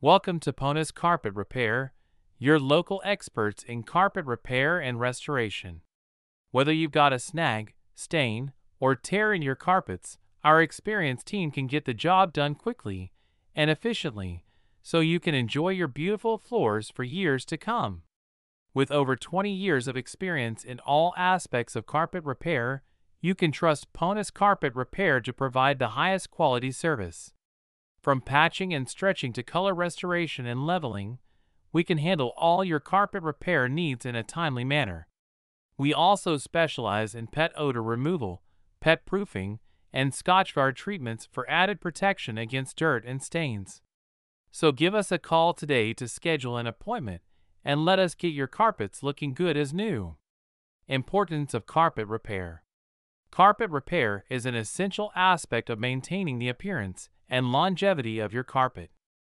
Welcome to Ponus Carpet Repair, your local experts in carpet repair and restoration. Whether you've got a snag, stain, or tear in your carpets, our experienced team can get the job done quickly and efficiently so you can enjoy your beautiful floors for years to come. With over 20 years of experience in all aspects of carpet repair, you can trust Ponus Carpet Repair to provide the highest quality service. From patching and stretching to color restoration and leveling, we can handle all your carpet repair needs in a timely manner. We also specialize in pet odor removal, pet proofing, and Scotchgard treatments for added protection against dirt and stains. So give us a call today to schedule an appointment and let us get your carpets looking good as new. Importance of carpet repair. Carpet repair is an essential aspect of maintaining the appearance and longevity of your carpet.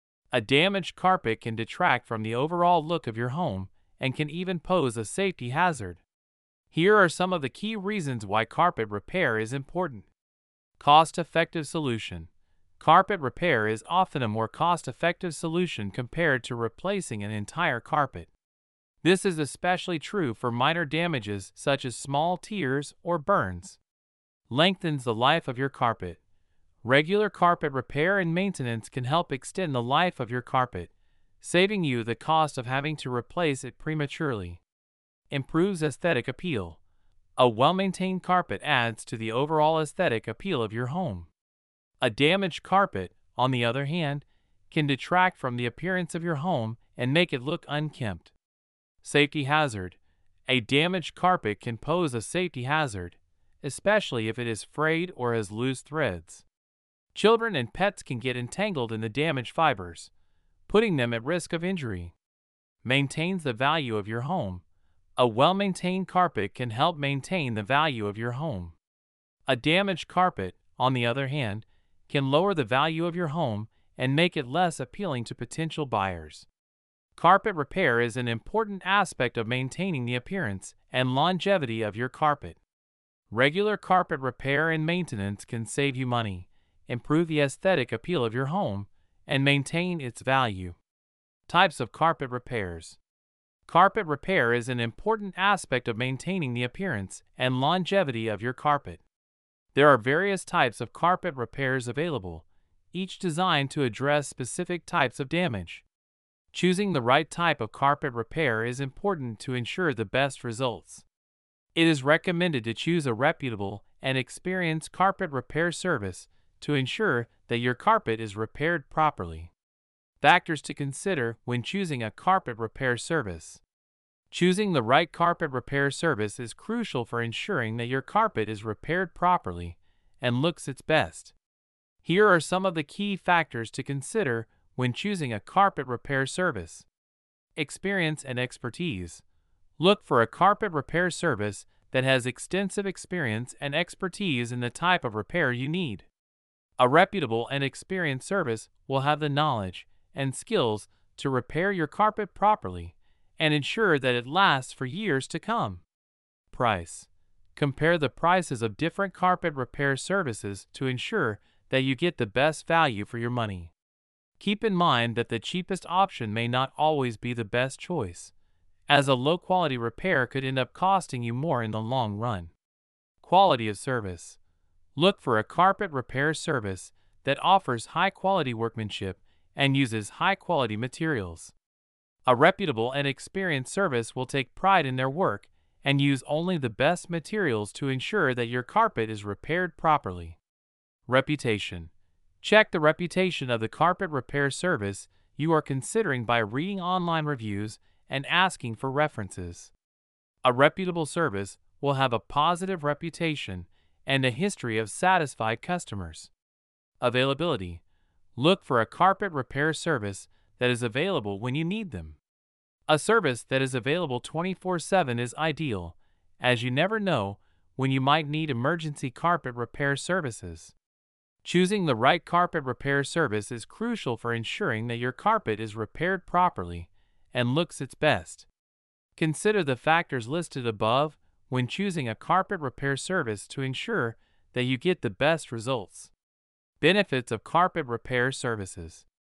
A damaged carpet can detract from the overall look of your home and can even pose a safety hazard. Here are some of the key reasons why carpet repair is important. Cost-effective solution. Carpet repair is often a more cost-effective solution compared to replacing an entire carpet. This is especially true for minor damages such as small tears or burns. Lengthens the life of your carpet. Regular carpet repair and maintenance can help extend the life of your carpet, saving you the cost of having to replace it prematurely. Improves aesthetic appeal. A well-maintained carpet adds to the overall aesthetic appeal of your home. A damaged carpet, on the other hand, can detract from the appearance of your home and make it look unkempt. Safety hazard. A damaged carpet can pose a safety hazard, especially if it is frayed or has loose threads. Children and pets can get entangled in the damaged fibers, putting them at risk of injury. Maintains the value of your home. A well-maintained carpet can help maintain the value of your home. A damaged carpet, on the other hand, can lower the value of your home and make it less appealing to potential buyers. Carpet repair is an important aspect of maintaining the appearance and longevity of your carpet. Regular carpet repair and maintenance can save you money, improve the aesthetic appeal of your home, and maintain its value. Types of carpet repairs. Carpet repair is an important aspect of maintaining the appearance and longevity of your carpet. There are various types of carpet repairs available, each designed to address specific types of damage. Choosing the right type of carpet repair is important to ensure the best results. It is recommended to choose a reputable and experienced carpet repair service to ensure that your carpet is repaired properly. Factors to consider when choosing a carpet repair service. Choosing the right carpet repair service is crucial for ensuring that your carpet is repaired properly and looks its best. Here are some of the key factors to consider when choosing a carpet repair service. Experience and expertise. Look for a carpet repair service that has extensive experience and expertise in the type of repair you need. A reputable and experienced service will have the knowledge and skills to repair your carpet properly and ensure that it lasts for years to come. Price. Compare the prices of different carpet repair services to ensure that you get the best value for your money. Keep in mind that the cheapest option may not always be the best choice, as a low-quality repair could end up costing you more in the long run. Quality of service. Look for a carpet repair service that offers high-quality workmanship and uses high-quality materials. A reputable and experienced service will take pride in their work and use only the best materials to ensure that your carpet is repaired properly. Reputation. Check the reputation of the carpet repair service you are considering by reading online reviews and asking for references. A reputable service will have a positive reputation and a history of satisfied customers. Availability. Look for a carpet repair service that is available when you need them. A service that is available 24/7 is ideal, as you never know when you might need emergency carpet repair services. Choosing the right carpet repair service is crucial for ensuring that your carpet is repaired properly and looks its best. Consider the factors listed above when choosing a carpet repair service to ensure that you get the best results. Benefits of carpet repair services.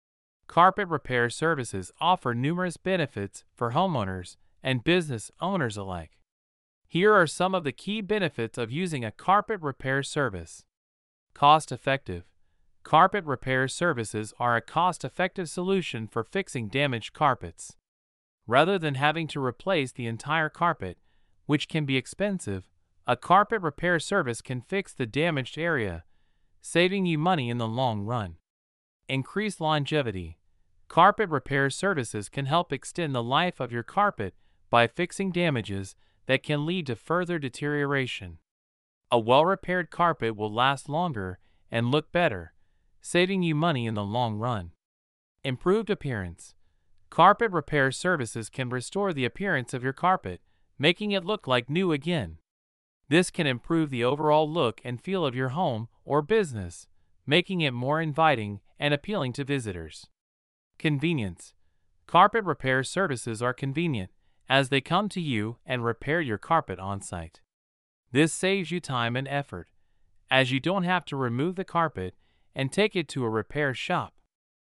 Carpet repair services offer numerous benefits for homeowners and business owners alike. Here are some of the key benefits of using a carpet repair service. Cost-effective. Carpet repair services are a cost-effective solution for fixing damaged carpets. Rather than having to replace the entire carpet, which can be expensive, a carpet repair service can fix the damaged area, saving you money in the long run. Increased longevity. Carpet repair services can help extend the life of your carpet by fixing damages that can lead to further deterioration. A well-repaired carpet will last longer and look better, saving you money in the long run. Improved appearance. Carpet repair services can restore the appearance of your carpet, making it look like new again. This can improve the overall look and feel of your home or business, making it more inviting and appealing to visitors. Convenience. Carpet repair services are convenient, as they come to you and repair your carpet on-site. This saves you time and effort, as you don't have to remove the carpet and take it to a repair shop.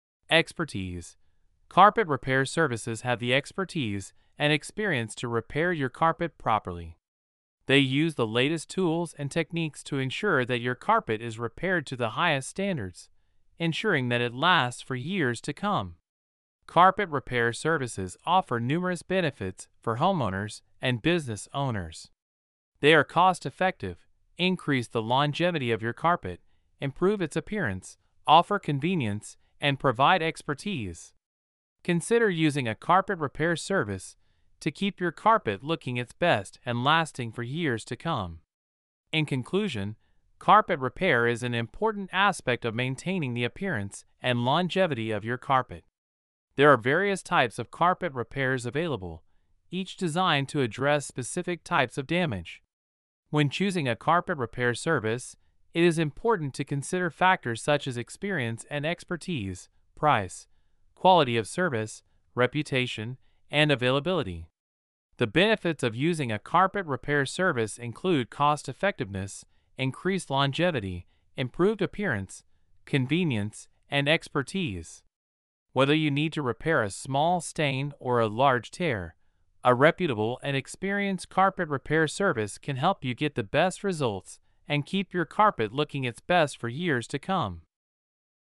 Expertise. Carpet repair services have the expertise and experience to repair your carpet properly. They use the latest tools and techniques to ensure that your carpet is repaired to the highest standards, ensuring that it lasts for years to come. Carpet repair services offer numerous benefits for homeowners and business owners. They are cost-effective, increase the longevity of your carpet, improve its appearance, offer convenience, and provide expertise. Consider using a carpet repair service to keep your carpet looking its best and lasting for years to come. In conclusion, carpet repair is an important aspect of maintaining the appearance and longevity of your carpet. There are various types of carpet repairs available, each designed to address specific types of damage. When choosing a carpet repair service, it is important to consider factors such as experience and expertise, price, quality of service, reputation, and availability. The benefits of using a carpet repair service include cost-effectiveness, increased longevity, improved appearance, convenience, and expertise. Whether you need to repair a small stain or a large tear, a reputable and experienced carpet repair service can help you get the best results and keep your carpet looking its best for years to come.